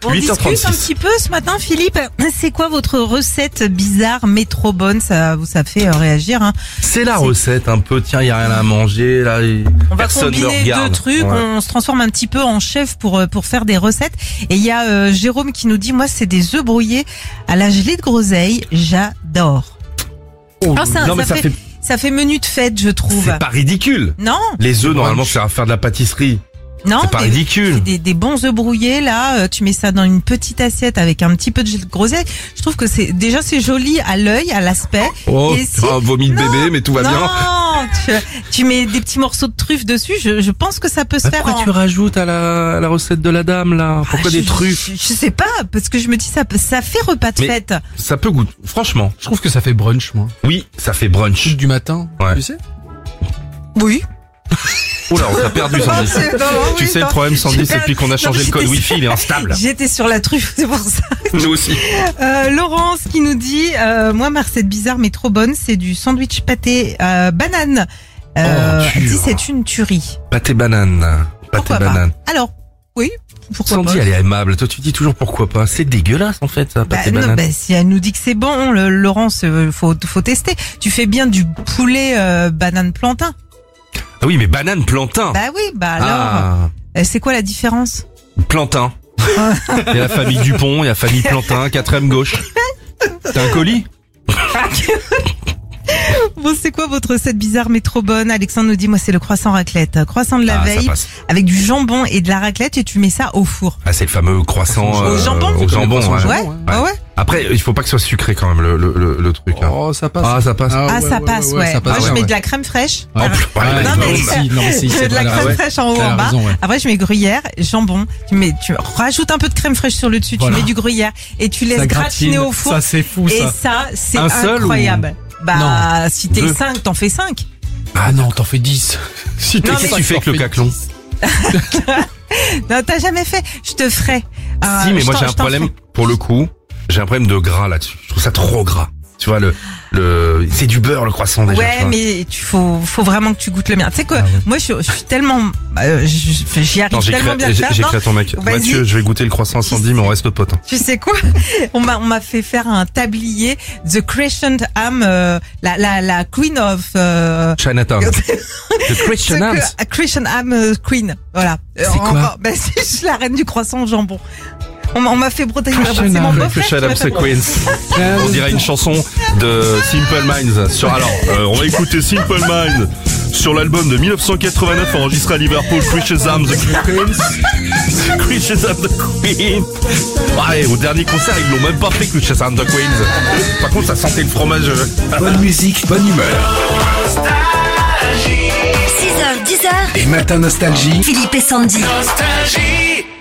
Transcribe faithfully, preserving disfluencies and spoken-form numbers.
On huit heures discute trente-six. un petit peu ce matin, Philippe. C'est quoi votre recette bizarre mais trop bonne? Ça vous ça fait euh, réagir. Hein. C'est la C'est- recette un peu, tiens, il y a rien à manger, là, et On va personne ne combiner regarde. deux trucs, Ouais. on se transforme un petit peu en chef pour euh, pour faire des recettes. Et il y a euh, Jérôme qui nous dit, moi c'est des œufs brouillés à la gelée de groseille, j'adore. Oh, Ah, ça, non, mais ça ça fait- fait, Ça fait menu de fête, je trouve. c'est pas ridicule. Non, Les œufs, normalement, c'est à faire de la pâtisserie. non, C'est pas mais ridicule. c'est des, des bons œufs brouillés là. euh, Tu mets ça dans une petite assiette avec un petit peu de gelée de groseille. Je trouve que c'est déjà c'est joli à l'œil, à l'aspect. Oh, Et si- un vomi de Non, bébé, mais tout va non, bien. tu, tu mets des petits morceaux de truffes dessus. Je, je pense que ça peut se Mais faire. pourquoi en- tu rajoutes à la, à la recette de la dame, là? Pourquoi Ah, des je- truffes? je, je sais pas, parce que je me dis ça, ça fait repas de Mais- fête. Ça peut goûter, franchement. Je trouve que ça fait brunch, moi. Oui, ça fait brunch. Truc du matin, Ouais. tu sais. Oui. Oula, on t'a perdu, Sandy. Tu sais, le problème, Sandy, J'ai c'est per- depuis qu'on a changé Non, le code j'étais- Wi-Fi, il est instable. J'étais sur la truffe, c'est pour ça. Nous aussi. Euh, Laurence qui nous dit, euh, moi ma recette bizarre mais trop bonne, c'est du sandwich pâté euh, banane. Euh, Oh, elle dit dur. c'est une tuerie. Pâté banane. Pâté Pourquoi banane. pas? Alors, oui, pourquoi Sandy, pas? elle est aimable. Toi, tu dis toujours pourquoi pas. C'est dégueulasse, en fait, ça, Bah, pâté non, banane. bah, si elle nous dit que c'est bon, le, Laurence, euh, faut, faut tester. Tu fais bien du poulet euh, banane plantain. Ah oui, mais banane plantain. Bah oui, bah alors, ah, euh, c'est quoi la différence? plantain. Il y a la famille Dupont, il y a la famille Plantin, quatrième gauche. T'as un colis? Bon, c'est quoi votre recette bizarre mais trop bonne? Alexandre nous dit, moi c'est le croissant raclette. Croissant de la Ah, ça veille passe. avec du jambon et de la raclette et tu mets ça au four. Ah, c'est le fameux croissant Au euh, jambon? Au jambon, Croissant au ouais. jambon. Ouais, ouais. ah ouais. Après, il faut pas que ce soit sucré quand même le le le, le truc. Hein. Oh, ça passe. Ah, ça passe. Ah, ouais, ça ouais, passe, ouais. ça passe, Moi, je ouais, mets ouais. de la crème fraîche. En plus, ouais, Ouais, Non, ouais, mais ouais. c'est- si, non, mais si, je c'est mets de la vrai, crème là, ouais. fraîche en haut, T'as en bas. raison, ouais. Après, je mets gruyère, jambon. Tu mets, tu rajoutes un peu de crème fraîche sur le dessus. Voilà. Tu mets du gruyère et tu laisses Ça gratiner gratine. au four. Ça, c'est fou, et ça. ça, c'est Un seul incroyable. Bah, Non. si t'es Deux. cinq, t'en fais cinq. Ah non, t'en fais dix. Si Non, Qu'est-ce mais- que tu fais avec le caclon? Non, t'as jamais fait. Je te ferai. Euh, Si, mais je moi t'en- j'ai un je t'en problème, ferai. pour le coup, j'ai un problème de gras là-dessus. Je trouve ça trop gras. Tu vois, le, le, c'est du beurre le croissant déjà. tu Ouais, vois. mais tu faut, faut vraiment que tu goûtes le mien. Tu sais quoi, Ah ouais. moi, je, je suis tellement, euh, je- j'y arrive Attends, j'ai tellement créé, bien à le j'ai faire. j'ai Non, créé à ton mec. Vas-y. Mathieu, je vais goûter le croissant à Sandy, mais on reste potes. Hein. Tu sais quoi? On m'a, on m'a fait faire un tablier The Crescent Ham, euh, la, la, la Queen of, euh, Chinatown. The Christian The Arms. Cre- Crescent Ham euh, Queen. Voilà. C'est Euh, quoi encore- Ben, c'est juste la reine du croissant au jambon. On m'a, on m'a fait broder. Crescent C'est mon Ham. beau-frère qui Shut m'a up, fait the Queens. On dirait une chanson de Simple Minds. Sur, alors, euh, on va écouter Simple Minds sur l'album de dix-neuf cent quatre-vingt-neuf enregistré à Liverpool, Christian Arms, the Queens. Christian Arms, the Queen. Ouais, au dernier concert, ils l'ont même pas fait, Christian Arms, the Queens. Par contre, ça sentait le fromage. euh, Bonne musique, bonne humeur. six heures, dix heures, Les matins nostalgie. Philippe et Sandy. Nostalgie.